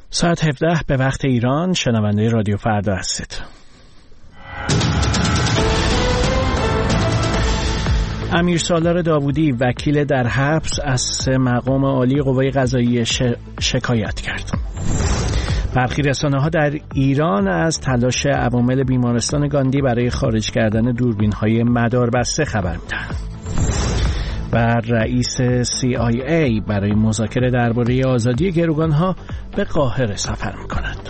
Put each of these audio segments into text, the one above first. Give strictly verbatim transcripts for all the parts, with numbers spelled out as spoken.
ساعت هفده به وقت ایران، شنونده رادیو فردا هستید. امیر سالار داوودی وکیل در حبس از سه مقام عالی قوه قضاییه ش... شکایت کرد. برخی رسانه‌ها در ایران از تلاش عوامل بیمارستان گاندی برای خارج کردن دوربین‌های مداربسته خبر می‌دهند. و رئیس سی آی ای برای مذاکره درباره آزادی گروگان‌ها به قاهره سفر می‌کند.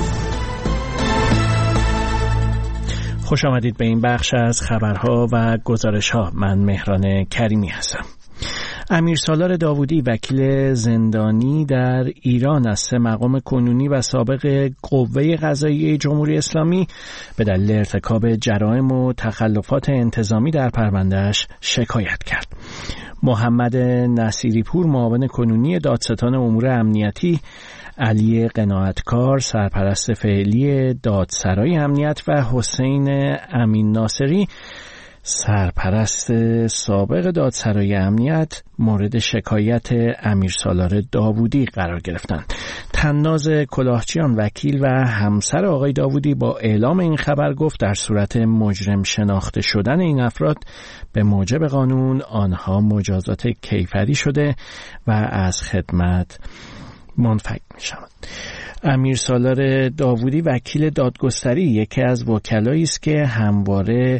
خوش آمدید به این بخش از خبرها و گزارش‌ها. من مهران کریمی هستم. امیر سالار داوودی وکیل زندانی در ایران از سه مقام کنونی و سابق قوه قضاییه جمهوری اسلامی به دلیل ارتکاب جرائم و تخلفات انتظامی در پرونده‌اش شکایت کرد. محمد نصیری‌پور معاون کنونی دادستان امور امنیتی، علی قناعتکار سرپرست فعلی دادسرای امنیت و حسین امین ناصری سرپرست سابق دادسرای امنیت مورد شکایت امیر سالار داوودی قرار گرفتند. طناز کلاهچیان وکیل و همسر آقای داوودی با اعلام این خبر گفت در صورت مجرم شناخته شدن این افراد به موجب قانون آنها مجازات کیفری شده و از خدمت منفک می شود. امیر سالار داوودی وکیل دادگستری یکی از وکلایی است که همواره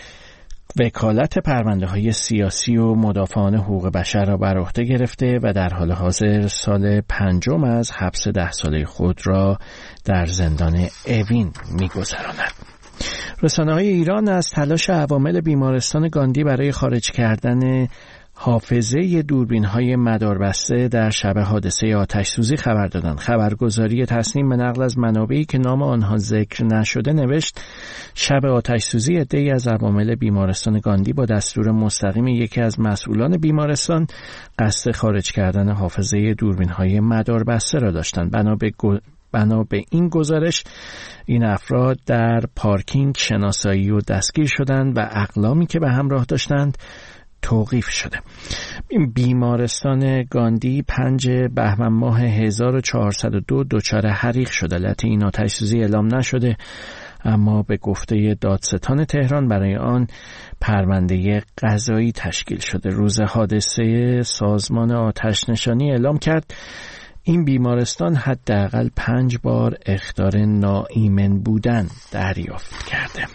وکالت پرونده های سیاسی و مدافعان حقوق بشر را بر عهده گرفته و در حال حاضر سال پنجم از حبس ده ساله خود را در زندان اوین می‌گذراند. رسانه‌های ایران از تلاش عوامل بیمارستان گاندی برای خارج کردن حافظه دوربین‌های مداربسته در شب حادثه آتش سوزی خبر دادند. خبرگزاری تصنیم به نقل از منابعی که نام آنها ذکر نشده نوشت شب آتش سوزی عده‌ای از عوامل بیمارستان گاندی با دستور مستقیم یکی از مسئولان بیمارستان قصد خارج کردن حافظه دوربین‌های مداربسته را داشتند. بنا به گو... بنا به این گزارش این افراد در پارکینگ شناسایی و دستگیر شدند و اقلامی که به همراه داشتند توقیف شده. این بیمارستان گاندی پنج بهمن ماه هزار و چهارصد و دو دچار حریق شد. علت این آتش سوزی اعلام نشده، اما به گفته دادستان تهران برای آن پرونده قضایی تشکیل شده. روز حادثه سازمان آتش نشانی اعلام کرد این بیمارستان حداقل پنج بار اخطار ناایمن بودن دریافت کرده.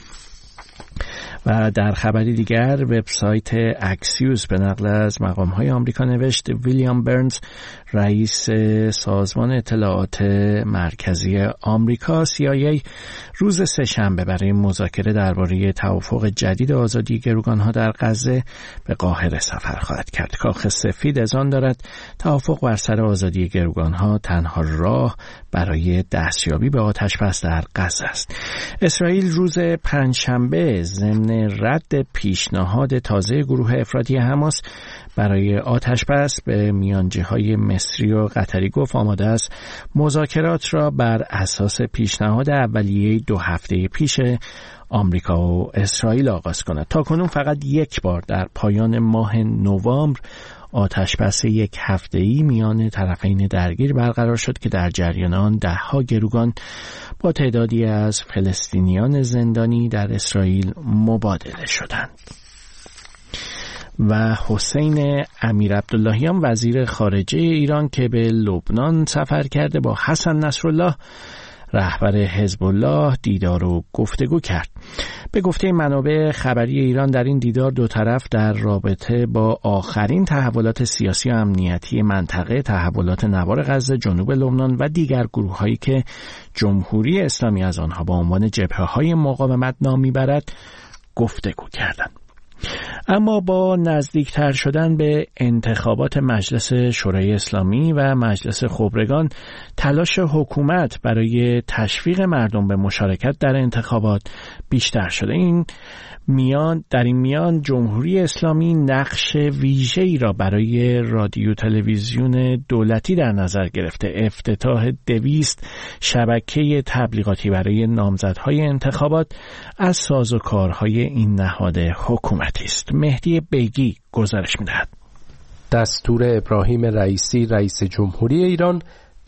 و در خبری دیگر وبسایت اکسیوس به نقل از مقام‌های آمریکا نوشت ویلیام برنز رئیس سازمان اطلاعات مرکزی آمریکا سی آی ای روز سه‌شنبه برای مذاکره درباره توافق جدید آزادی گروگان‌ها در غزه به قاهره سفر خواهد کرد. کاخ سفید از آن دارد توافق بر سر آزادی گروگان‌ها تنها راه برای دستیابی به آتش‌بس در غزه است. اسرائیل روز پنجشنبه ضمن رد پیشنهاد تازه گروه افراطی حماس برای آتش‌بس به میانجی‌های مصری و قطری گفت آماده است مذاکرات را بر اساس پیشنهاد اولیه دو هفته پیش آمریکا و اسرائیل آغاز کند. تاکنون فقط یک بار در پایان ماه نوامبر آتش‌بس یک هفته‌ای میان طرفین درگیر برقرار شد که در جریان آن ده‌ها گروگان با تعدادی از فلسطینیان زندانی در اسرائیل مبادله شدند. و حسین امیر عبداللهیان وزیر خارجه ایران که به لبنان سفر کرده با حسن نصرالله رهبر حزب الله دیدار و گفتگو کرد. به گفته منابع خبری ایران در این دیدار دو طرف در رابطه با آخرین تحولات سیاسی و امنیتی منطقه، تحولات نوار غزه، جنوب لبنان و دیگر گروه‌هایی که جمهوری اسلامی از آنها با عنوان جبهه‌های مقاومت نام می‌برد گفتگو کردند. اما با نزدیکتر شدن به انتخابات مجلس شورای اسلامی و مجلس خبرگان، تلاش حکومت برای تشویق مردم به مشارکت در انتخابات بیشتر شده. این میان در این میان جمهوری اسلامی نقش ویژه‌ای را برای رادیو تلویزیون دولتی در نظر گرفته. افتتاح دویست شبکه تبلیغاتی برای نامزدهای انتخابات از سازوکارهای این نهاد حکومتی است. مهدی بیگی گزارش می‌دهد. دستور ابراهیم رئیسی رئیس جمهوری ایران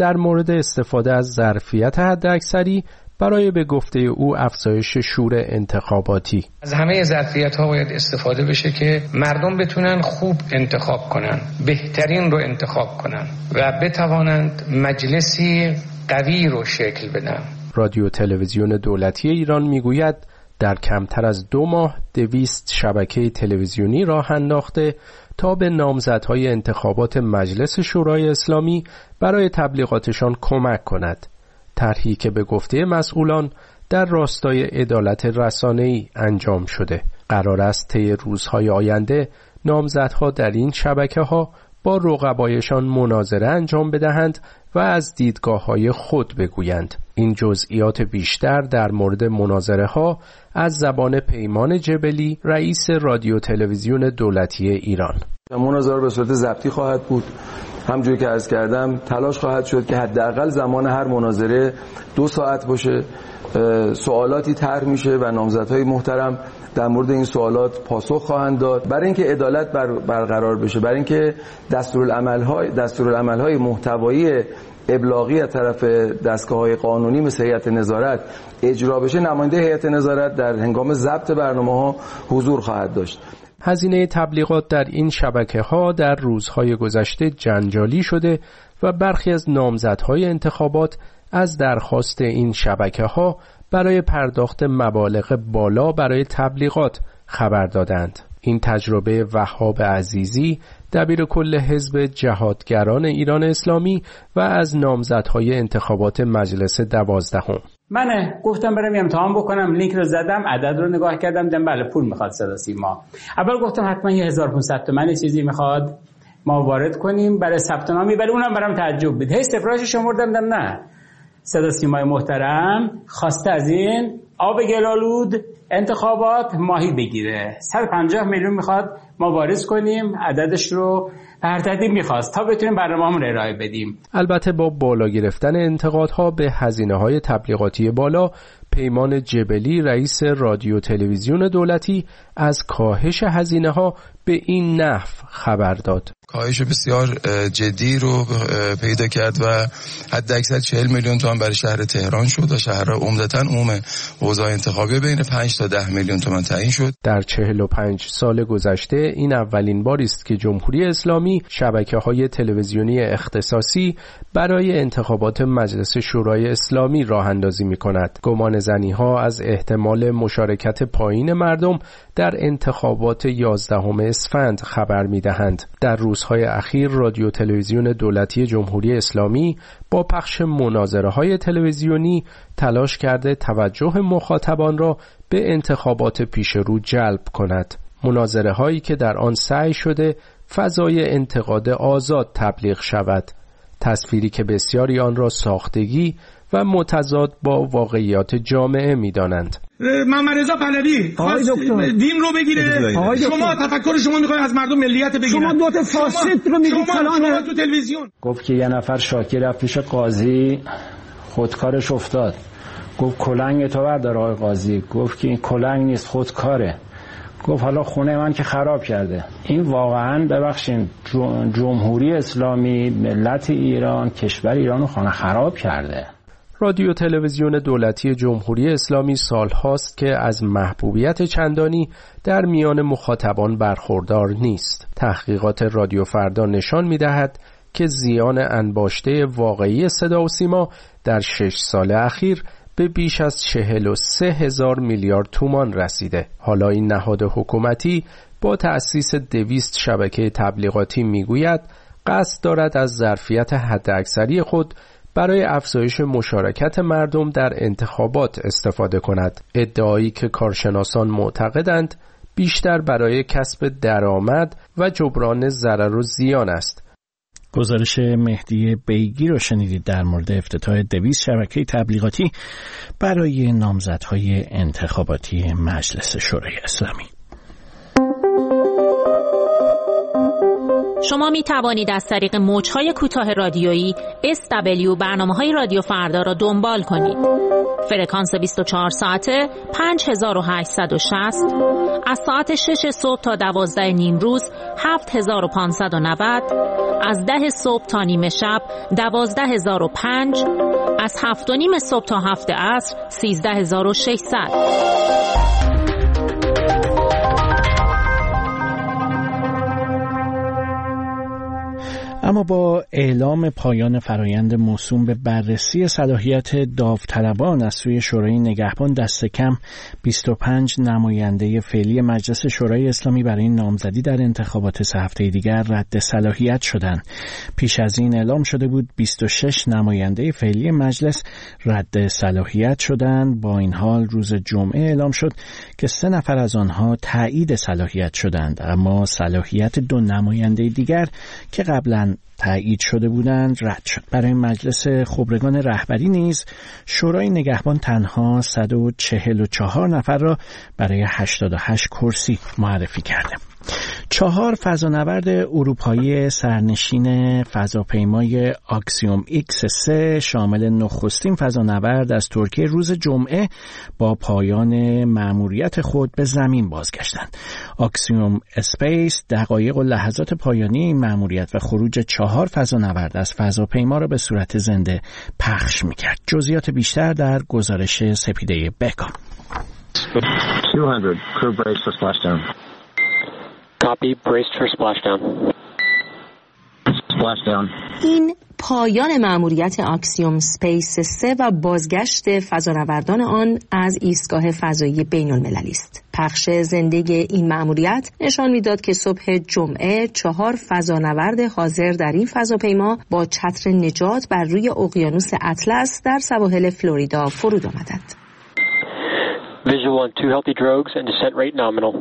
در مورد استفاده از ظرفیت حداکثری برای به گفته او افزایش شور انتخاباتی. از همه ظرفیت‌ها باید استفاده بشه که مردم بتونن خوب انتخاب کنن، بهترین رو انتخاب کنن و بتوانند مجلسی قوی رو شکل بدن. رادیو تلویزیون دولتی ایران میگوید در کمتر از دو ماه دویست شبکه تلویزیونی راه انداخته تا به نامزدهای انتخابات مجلس شورای اسلامی برای تبلیغاتشان کمک کند. طرحی که به گفته مسئولان در راستای عدالت رسانه‌ای انجام شده. قرار است طی روزهای آینده نامزدها در این شبکه‌ها با رقبایشان مناظره انجام بدهند و از دیدگاه‌های خود بگویند. این جزئیات بیشتر در مورد مناظره ها از زبان پیمان جبلی، رئیس رادیو تلویزیون دولتی ایران. مناظره به صورت ضبطی خواهد بود. همونجوری که عرض کردم تلاش خواهد شد که حداقل زمان هر مناظره دو ساعت باشه. سوالاتی طرح میشه و نامزدهای محترم در مورد این سوالات پاسخ خواهند داد برای اینکه عدالت بر برقرار بشه، برای اینکه دستورالعمل‌های دستورالعمل‌های محتوایی ابلاغی از طرف دستگاه‌های قانونی مثل هیئت نظارت اجرا بشه. نماینده هیئت نظارت در هنگام ضبط برنامه‌ها حضور خواهد داشت. هزینه تبلیغات در این شبکه‌ها در روزهای گذشته جنجالی شده و برخی از نامزدهای انتخابات از درخواست این شبکه‌ها برای پرداخت مبالغ بالا برای تبلیغات خبر دادند. این تجربه وهاب عزیزی دبیر کل حزب جهادگران ایران اسلامی و از نامزدهای انتخابات مجلس دوازدهم. من گفتم برم امتحان بکنم، لینک رو زدم، عدد رو نگاه کردم، دیدم بله پول میخواد صدا سیما. اول گفتم حتما یه هزار و پانصد تومانی چیزی میخواد ما وارد کنیم برای ثبت نامی، ولی اونم برام تعجب بود. هی صفراشو شمردم دیدم نه، صدا سیمای محترم خواسته از این آب گلالود انتخابات ماهی بگیره، صد و پنجاه میلیون میخواد ما واریز کنیم، عددش رو هر ترتیب میخواست تا بتونیم برنامه‌مون رو ارائه بدیم. البته با بالا گرفتن انتقادها به هزینه‌های تبلیغاتی بالا، پیمان جبلی رئیس رادیو تلویزیون دولتی از کاهش هزینه‌ها به این نحو خبر داد. کاهش بسیار جدی رو پیدا کرد و حد اکثر چهل میلیون تومان برای شهر تهران شد و شهرها عمدتاً عموم حوزه انتخابی بین پنج تا ده میلیون تومان تعیین شد. در چهل و پنج سال گذشته این اولین باری است که جمهوری اسلامی شبکه‌های تلویزیونی اختصاصی برای انتخابات مجلس شورای اسلامی راه اندازی می‌کند. گمان زنی‌ها از احتمال مشارکت پایین مردم در انتخابات یازدهم اسفند خبر می‌دهند. در روزهای اخیر رادیو تلویزیون دولتی جمهوری اسلامی با پخش مناظره‌های تلویزیونی تلاش کرده توجه مخاطبان را به انتخابات پیش رو جلب کند. مناظره‌هایی که در آن سعی شده فضای انتقاد آزاد تبلیغ شود، تصویری که بسیاری آن را ساختگی و متضاد با واقعیات جامعه می‌دانند. محمد رضا پهلوی خواست دین رو بگیره، شما تفکر شما می‌خواید از مردم ملیت بگیرید، شما دو تا فاسد رو میگید فلان تو تلویزیون. گفت که یه نفر شاکی رفت پیش قاضی، خودکارش افتاد. گفت کلنگ تو بردار آقای قاضی. گفت که این کلنگ نیست، خودکاره. گفت حالا خونه من که خراب کرده. این واقعا ببخشید جمهوری اسلامی، ملت ایران، کشور ایرانو خانه خراب کرده. رادیو تلویزیون دولتی جمهوری اسلامی سالهاست که از محبوبیت چندانی در میان مخاطبان برخوردار نیست. تحقیقات رادیو فردا نشان می‌دهد که زیان انباشته واقعی صدا و سیما در شش سال اخیر به بیش از چهل و سه هزار میلیارد تومان رسیده. حالا این نهاد حکومتی با تأسیس دویست شبکه تبلیغاتی میگوید قصد دارد از ظرفیت حداکثری خود برای افزایش مشارکت مردم در انتخابات استفاده کند. ادعایی که کارشناسان معتقدند بیشتر برای کسب درآمد و جبران ضرر و زیان است. گزارش مهدی بیگی رو شنیدید در مورد افتتاح دویست شبکه تبلیغاتی برای نامزدهای انتخاباتی مجلس شورای اسلامی. شما می توانید از طریق موج‌های کوتاه رادیویی اس دبلیو برنامه‌های رادیو فردا را دنبال کنید. فرکانس بیست و چهار ساعته پنج هزار و هشتصد و شصت، از ساعت شش صبح تا دوازده نیم روز هفت هزار و پانصد و نود، از ده صبح تا نیمه شب دوازده هزار و پنج، از هفت و نیم صبح تا هفت عصر سیزده هزار و ششصد. اما با اعلام پایان فرایند موسوم به بررسی صلاحیت داوطلبان از سوی شورای نگهبان، دست کم بیست و پنج نماینده فعلی مجلس شورای اسلامی برای نامزدی در انتخابات سه هفته دیگر رد صلاحیت شدند. پیش از این اعلام شده بود بیست و شش نماینده فعلی مجلس رد صلاحیت شدند. با این حال روز جمعه اعلام شد که سه نفر از آنها تایید صلاحیت شدند، اما صلاحیت دو نماینده دیگر که قبلا تایید شده بودند رد شد. برای مجلس خبرگان رهبری نیز شورای نگهبان تنها صد و چهل و چهار نفر را برای هشتاد و هشت کرسی معرفی کرده. چهار فضانورد اروپایی سرنشین فضاپیمای آکسیوم ایکس سه شامل نخستین فضانورد از ترکیه روز جمعه با پایان مأموریت خود به زمین بازگشتند. آکسیوم اسپیس دقایق و لحظات پایانی این مأموریت و خروج چهار فضانورد از فضاپیما را به صورت زنده پخش می‌کرد. جزئیات بیشتر در گزارش سپیده بکام. two hundred crew brace for splashdown. Copy, braced for splashdown. Splashdown. این پایان مأموریت آکسیوم اسپیس سه و بازگشت فضانوردان آن از ایستگاه فضایی بین المللی است. پخش زنده این مأموریت نشان میداد که صبح جمعه چهار فضانورد حاضر در این فضاپیما با چتر نجات بر روی اقیانوس اطلس در سواحل فلوریدا فرود آمدند. Visual on two healthy drogues and descent rate nominal.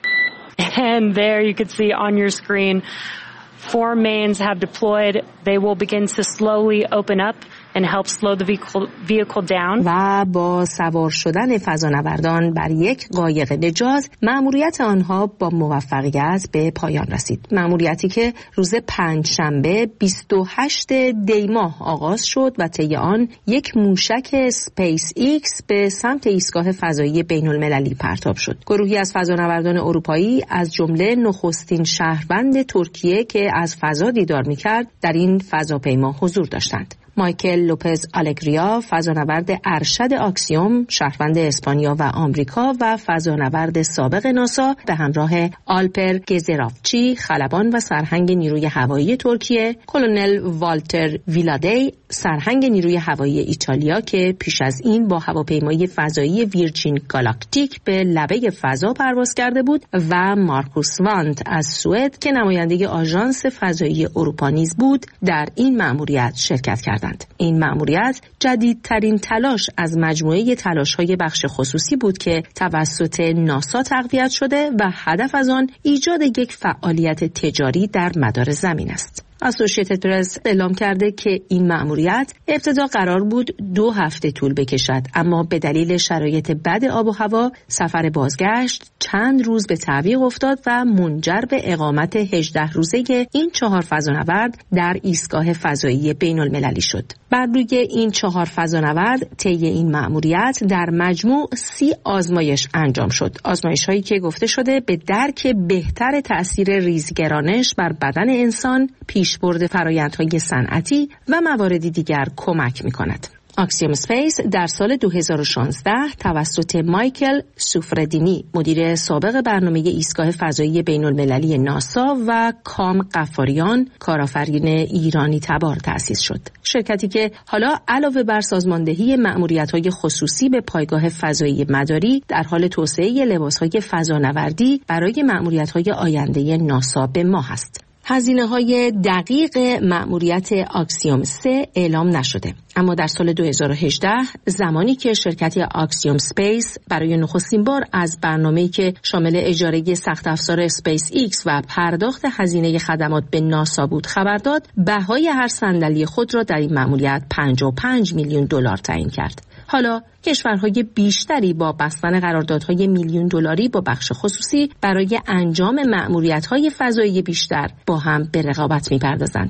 And there you can see on your screen, four mains have deployed. They will begin to slowly open up and help slow the vehicle, vehicle down. و با سوار شدن فضانوردان بر یک قایق نجات، مأموریت آنها با موفقیت به پایان رسید. مأموریتی که روز پنجشنبه بیست و هشتم دی ماه آغاز شد و طی آن یک موشک اسپیس ایکس به سمت ایستگاه فضایی بین المللی پرتاب شد. گروهی از فضانوردان اروپایی از جمله نخستین شهروند ترکیه که از فضا دیدار می‌کرد در این فضاپیما حضور داشتند. مایکل لوپز آلگریا، فضانورد ارشد آکسیوم، شهروند اسپانیا و آمریکا و فضانورد سابق ناسا به همراه آلپر گزرافچی، خلبان و سرهنگ نیروی هوایی ترکیه، کلونل والتر ویلادی، سرهنگ نیروی هوایی ایتالیا که پیش از این با هواپیمای فضایی ویرجین گالاکتیک به لبه فضا پرواز کرده بود، و مارکوس وانت از سوئد که نماینده آژانس فضایی اروپا نیز بود، در این مأموریت شرکت کردند. این مأموریت جدیدترین تلاش از مجموعه تلاش‌های بخش خصوصی بود که توسط ناسا تقویت شده و هدف از آن ایجاد یک فعالیت تجاری در مدار زمین است. اسوشییتد پرس اعلام کرده که این مأموریت ابتدا قرار بود دو هفته طول بکشد، اما به دلیل شرایط بد آب و هوا سفر بازگشت چند روز به تعویق افتاد و منجر به اقامت هجده روزه این چهار فضانورد در ایستگاه فضایی بین المللی شد. بر روی این چهار فضانورد طی این مأموریت در مجموع سی آزمایش انجام شد. آزمایش هایی که گفته شده به درک بهتر تأثیر ریزگرانش بر بدن انسان، پیشبرد فرآیندهای صنعتی و مواردی دیگر کمک می‌کند. آکسیوم اسپیس در سال دو هزار و شانزده توسط مایکل سوفردینی، مدیر سابق برنامه ایستگاه فضایی بین المللی ناسا، و کام قفاریان، کارآفرین ایرانی تبار تأسیس شد. شرکتی که حالا علاوه بر سازماندهی مأموریت‌های خصوصی به پایگاه فضایی مداری در حال توسعه لباس‌های فضانوردی برای مأموریت‌های آینده ناسا به ماه است. هزینه‌های دقیق مأموریت آکسیوم سه اعلام نشده، اما در سال دو هزار و هجده زمانی که شرکت آکسیوم اسپیس برای نخستین بار از برنامه‌ای که شامل اجاره سخت افزار اسپیس ایکس و پرداخت هزینه خدمات به ناسا بود خبر داد، بهای هر صندلی خود را در این مأموریت پنجاه و پنج میلیون دلار تعیین کرد. حالا کشورهای بیشتری با بستن قراردادهای میلیون دلاری با بخش خصوصی برای انجام مأموریت‌های فضایی بیشتر با هم به رقابت می‌پردازند.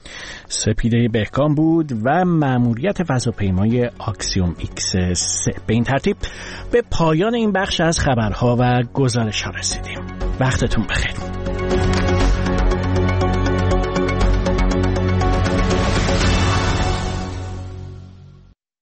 سپیده بهکام بود و مأموریت فضاپیمای آکسیوم ایکس سه. به این ترتیب به پایان این بخش از خبرها و گزارش‌ها رسیدیم. وقتتون بخیر.